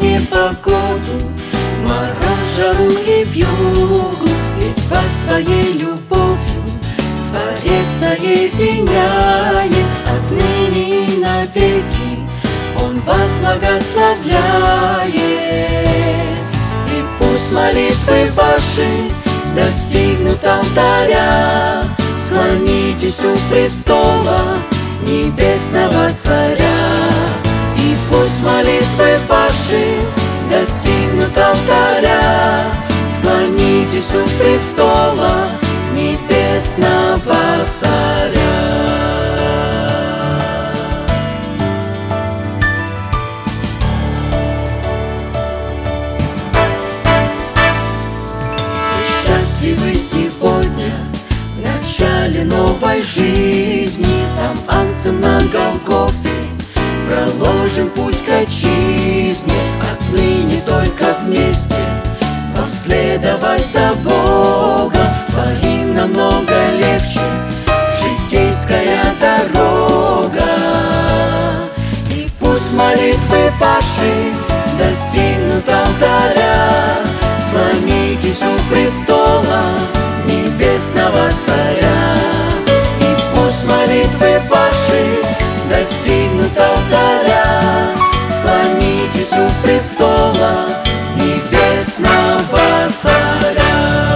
непогоду, в мороз, жару и вьюгу. Ведь вас своей любовью Творец соединяет отныне и навеки. Он вас благословляет. И пусть молитвы ваши достигнут алтаря. Склонитесь у престола Небесного Царя. И пусть молитвы ваши достигнут алтаря. Склонитесь у престола Небесного Царя. Вы счастливы сегодня в начале новой жизни. Там агнцем на Голгофе проложен путь к отчизне. Отныне только вместе вам следовать за Богом. Твоим намного легче житейская дорога. И пусть молитвы ваши достигнут алтаря. Склонитесь у престола Небесного Царя. И пусть молитвы ваши достигнут алтаря. Склонитесь у престола Небесного Царя.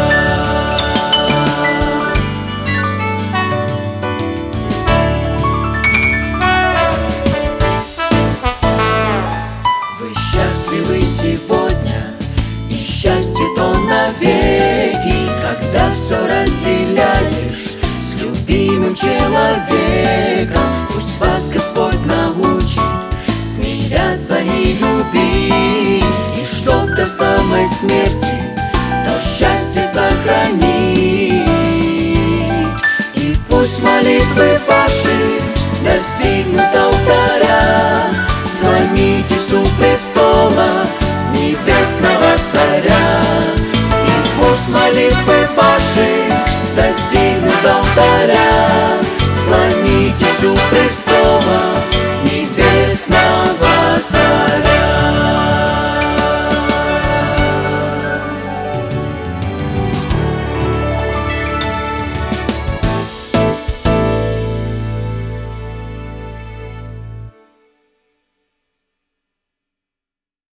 Вы счастливы сегодня, и счастье то навеки, когда все разделяешь с любимым человеком. Пусть вас Господь научит смиряться и любить, и чтоб до самой смерти то счастье сохранить. И пусть молитвы ваши достигнут алтаря. Склонитесь у престола Небесного Царя. И пусть молитвы ваши достигнут алтаря. Склонитесь у престола